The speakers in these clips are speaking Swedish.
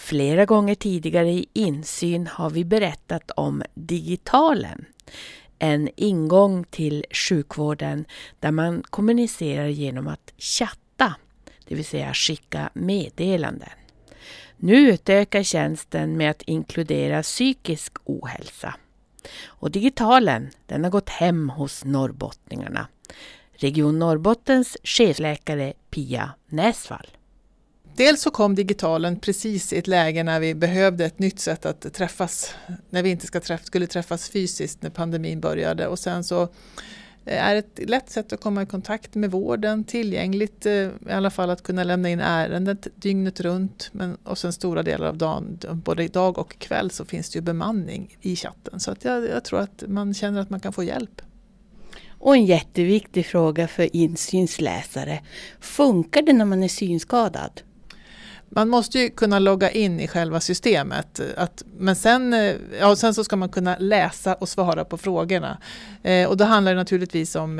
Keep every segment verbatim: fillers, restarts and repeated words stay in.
Flera gånger tidigare i Insyn har vi berättat om digitalen. En ingång till sjukvården där man kommunicerar genom att chatta, det vill säga skicka meddelanden. Nu utökar tjänsten med att inkludera psykisk ohälsa. Och digitalen, den har gått hem hos norrbottningarna. Region Norrbottens chefsläkare Pia Näsvall. Dels så kom digitalen precis i ett läge när vi behövde ett nytt sätt att träffas, när vi inte ska träff- skulle träffas fysiskt när pandemin började. Och sen så är det ett lätt sätt att komma i kontakt med vården, tillgängligt i alla fall att kunna lämna in ärendet dygnet runt. Men, och sen stora delar av dagen, både dag och kväll, så finns det ju bemanning i chatten. Så att jag, jag tror att man känner att man kan få hjälp. Och en jätteviktig fråga för insynsläsare. Funkar det när man är synskadad? Man måste ju kunna logga in i själva systemet. Att, men sen, ja, sen så ska man kunna läsa och svara på frågorna. Eh, och då handlar det naturligtvis om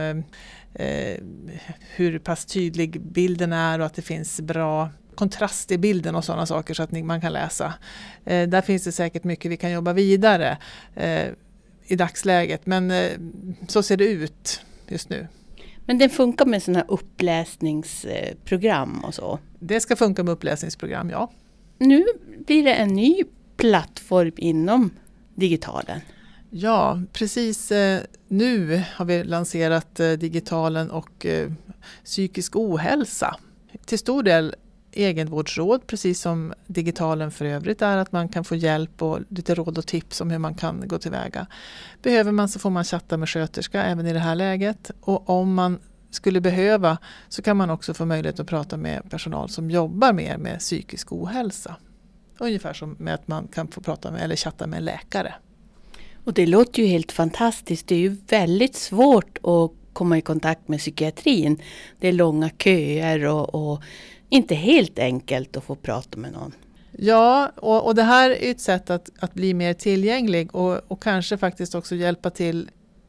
eh, hur pass tydlig bilden är och att det finns bra kontrast i bilden och sådana saker så att ni, man kan läsa. Eh, där finns det säkert mycket vi kan jobba vidare eh, i dagsläget. Men eh, så ser det ut just nu. Men den funkar med sådana här uppläsningsprogram och så? Det ska funka med uppläsningsprogram, ja. Nu blir det en ny plattform inom digitalen. Ja, precis eh, nu har vi lanserat eh, digitalen och eh, psykisk ohälsa. Till stor del egenvårdsråd, precis som digitalen för övrigt är, att man kan få hjälp och lite råd och tips om hur man kan gå tillväga. Behöver man så får man chatta med sköterska även i det här läget, och om man skulle behöva så kan man också få möjlighet att prata med personal som jobbar mer med psykisk ohälsa. Ungefär som med att man kan få prata med eller chatta med en läkare. Och det låter ju helt fantastiskt. Det är ju väldigt svårt att komma i kontakt med psykiatrin. Det är långa köer och, och inte helt enkelt att få prata med någon. Ja, och, och det här är ett sätt att, att bli mer tillgänglig och, och kanske faktiskt också hjälpa till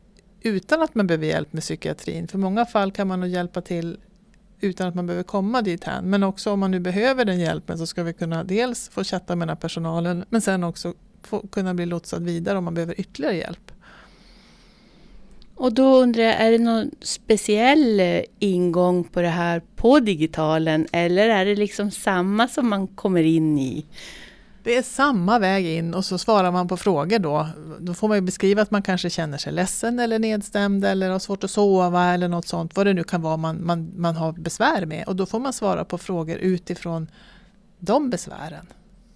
utan att man behöver hjälp med psykiatrin. För många fall kan man nog hjälpa till utan att man behöver komma dit här. Men också om man nu behöver den hjälpen så ska vi kunna dels få chatta med den här personalen, men sen också få, kunna bli lotsad vidare om man behöver ytterligare hjälp. Och då undrar jag, är det någon speciell ingång på det här på digitalen, eller är det liksom samma som man kommer in i? Det är samma väg in och så svarar man på frågor då. Då får man ju beskriva att man kanske känner sig ledsen eller nedstämd eller har svårt att sova eller något sånt. Vad det nu kan vara man, man, man har besvär med. Och då får man svara på frågor utifrån de besvären.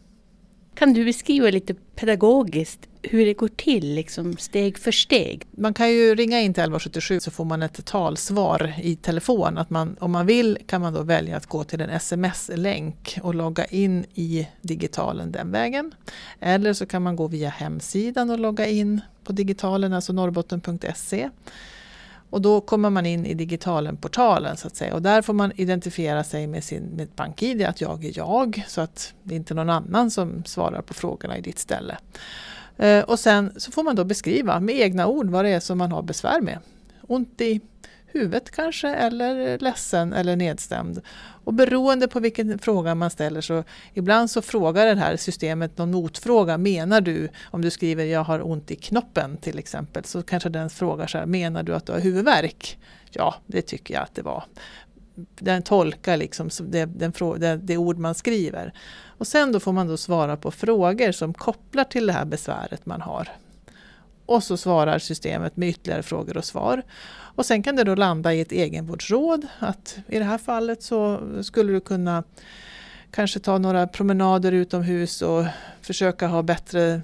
Kan du beskriva lite pedagogiskt hur det går till, liksom steg för steg? Man kan ju ringa in till elva sju sju så får man ett talsvar i telefon. Att man, om man vill kan man då välja att gå till en sms-länk och logga in i digitalen den vägen. Eller så kan man gå via hemsidan och logga in på digitalen, alltså norrbotten punkt se. Och då kommer man in i digitalen-portalen så att säga. Och där får man identifiera sig med sin med bank-I D, att jag är jag. Så att det är inte någon annan som svarar på frågorna i ditt ställe. Eh, och sen så får man då beskriva med egna ord vad det är som man har besvär med. Ont i huvudet kanske, eller ledsen eller nedstämd. Och beroende på vilken fråga man ställer så ibland så frågar det här systemet någon motfråga. Menar du, om du skriver jag har ont i knoppen till exempel, så kanske den frågar så här, menar du att du har huvudvärk? Ja, det tycker jag att det var. Den tolkar liksom det, den, det, det ord man skriver. Och sen då får man då svara på frågor som kopplar till det här besväret man har. Och så svarar systemet med ytterligare frågor och svar. Och sen kan det då landa i ett egenvårdsråd. Att i det här fallet så skulle du kunna kanske ta några promenader utomhus och försöka ha bättre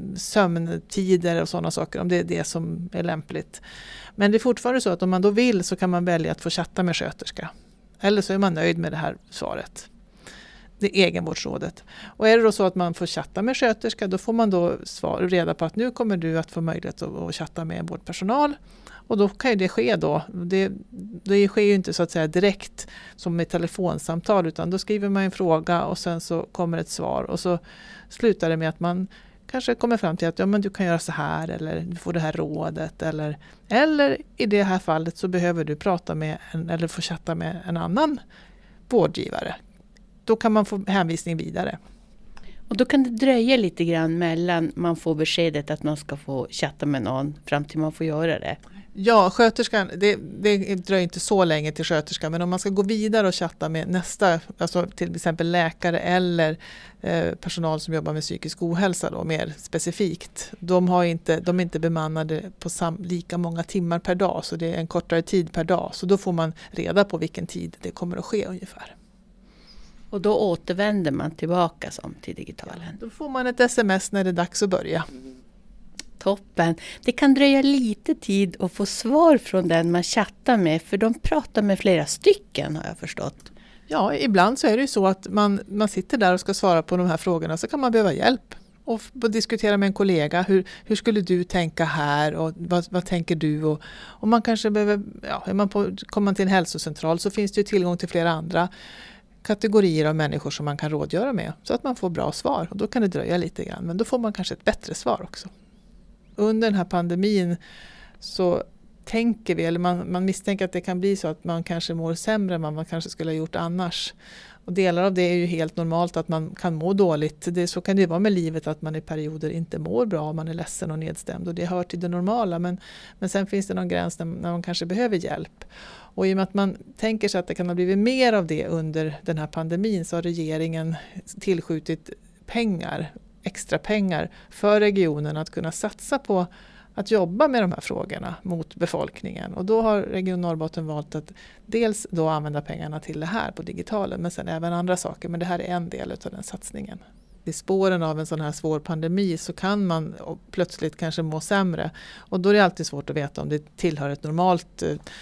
sömntider och sådana saker, om det är det som är lämpligt. Men det är fortfarande så att om man då vill så kan man välja att få chatta med sköterska. Eller så är man nöjd med det här svaret. Det är egenvårdsrådet. Och är det då så att man får chatta med sköterska, då får man då svar, reda på att nu kommer du att få möjlighet att, att chatta med vårdpersonal. Och då kan ju det ske då. Det, det sker ju inte så att säga direkt som med telefonsamtal, utan då skriver man en fråga och sen så kommer ett svar. Och så slutar det med att man kanske kommer fram till att ja, men du kan göra så här, eller du får det här rådet. Eller, eller i det här fallet så behöver du prata med en, eller få chatta med en annan vårdgivare. Då kan man få hänvisning vidare. Och då kan det dröja lite grann mellan man får beskedet att man ska få chatta med någon fram till man får göra det. Ja, sköterskan, det, det dröjer inte så länge till sköterskan, men om man ska gå vidare och chatta med nästa, alltså till exempel läkare eller eh, personal som jobbar med psykisk ohälsa då, mer specifikt, de, har inte, de är inte bemannade på sam, lika många timmar per dag, så det är en kortare tid per dag, så då får man reda på vilken tid det kommer att ske ungefär. Och då återvänder man tillbaka som till digitalen. Ja, då får man ett sms när det är dags att börja. Toppen. Det kan dröja lite tid att få svar från den man chattar med, för de pratar med flera stycken har jag förstått. Ja, ibland så är det ju så att man, man sitter där och ska svara på de här frågorna, så kan man behöva hjälp och, och diskutera med en kollega. Hur, hur skulle du tänka här och vad, vad tänker du? Och, och man kanske behöver, ja, är man på, kommer man till en hälsocentral så finns det ju tillgång till flera andra kategorier av människor som man kan rådgöra med så att man får bra svar, och då kan det dröja lite grann, men då får man kanske ett bättre svar också. Under den här pandemin så tänker vi, eller man, man misstänker att det kan bli så att man kanske mår sämre än vad man kanske skulle ha gjort annars. Och delar av det är ju helt normalt att man kan må dåligt. Det, så kan det vara med livet, att man i perioder inte mår bra, man är ledsen och nedstämd, och det hör till det normala. Men, men sen finns det någon gräns när, när man kanske behöver hjälp. Och i och med att man tänker sig att det kan ha blivit mer av det under den här pandemin, så har regeringen tillskjutit pengar, extra pengar för regionen att kunna satsa på att jobba med de här frågorna mot befolkningen. Och då har Region Norrbotten valt att dels då använda pengarna till det här på digitalen, men sen även andra saker. Men det här är en del av den satsningen. I spåren av en sån här svår pandemi så kan man plötsligt kanske må sämre. Och då är det alltid svårt att veta om det tillhör ett normalt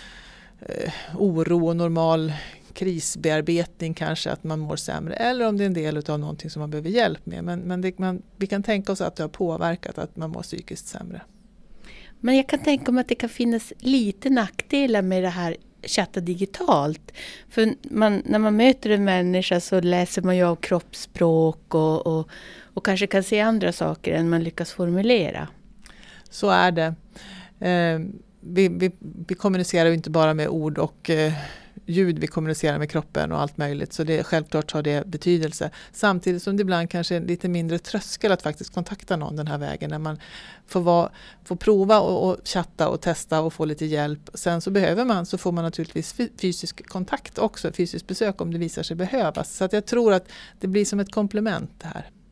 eh, oro och normal krisbearbetning kanske, att man mår sämre, eller om det är en del av någonting som man behöver hjälp med. Men, men det, man, vi kan tänka oss att det har påverkat att man mår psykiskt sämre. Men jag kan tänka mig att det kan finnas lite nackdelar med det här chatta digitalt. För man, när man möter en människa så läser man ju av kroppsspråk och, och, och kanske kan se andra saker än man lyckas formulera. Så är det. Eh, vi, vi, vi kommunicerar ju inte bara med ord och eh, ljud, vi kommunicerar med kroppen och allt möjligt, så det, självklart har det betydelse. Samtidigt som det ibland kanske är lite mindre tröskel att faktiskt kontakta någon den här vägen, när man får, vara, får prova och, och chatta och testa och få lite hjälp. Sen så behöver man, så får man naturligtvis fysisk kontakt också, fysiskt besök om det visar sig behövas. Så att jag tror att det blir som ett komplement det här.